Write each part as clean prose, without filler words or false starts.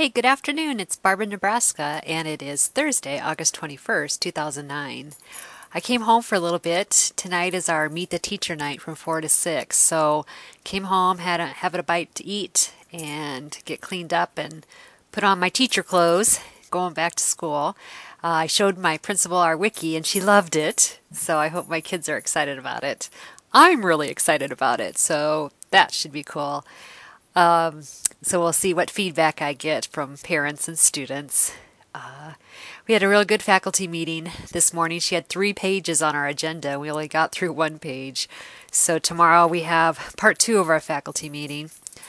Hey, good afternoon. It's Barbara, Nebraska, and it is Thursday, August 21st, 2009. I came home for a little bit. Tonight is our Meet the Teacher night from 4 to 6. So, came home, had a bite to eat, and get cleaned up and put on my teacher clothes, going back to school. I showed my principal our wiki, and she loved it. So, I hope my kids are excited about it. I'm really excited about it, so that should be cool. Um, so we'll see what feedback I get from parents and students. We had a real good faculty meeting this morning. She had 3 pages on our agenda. We only got through 1 page. So tomorrow we have part 2 of our faculty meeting.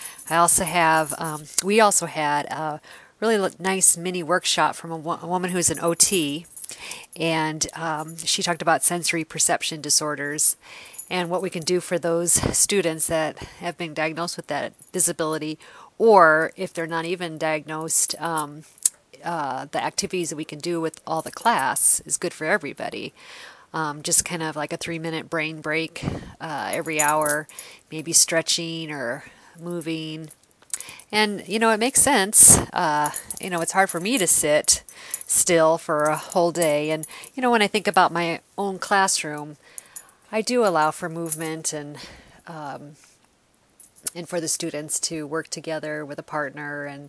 We also had a really nice mini workshop from a woman who's an OT, and she talked about sensory perception disorders and what we can do for those students that have been diagnosed with that disability, or if they're not even diagnosed, the activities that we can do with all the class is good for everybody. Just kind of like a 3-minute brain break every hour, maybe stretching or moving. And, it makes sense. It's hard for me to sit still for a whole day. And, when I think about my own classroom, I do allow for movement and for the students to work together with a partner. And,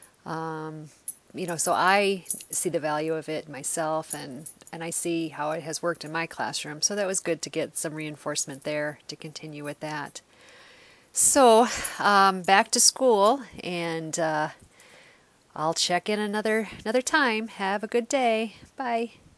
so I see the value of it myself, and I see how it has worked in my classroom. So that was good to get some reinforcement there to continue with that. So, back to school, and I'll check in another time. Have a good day. Bye.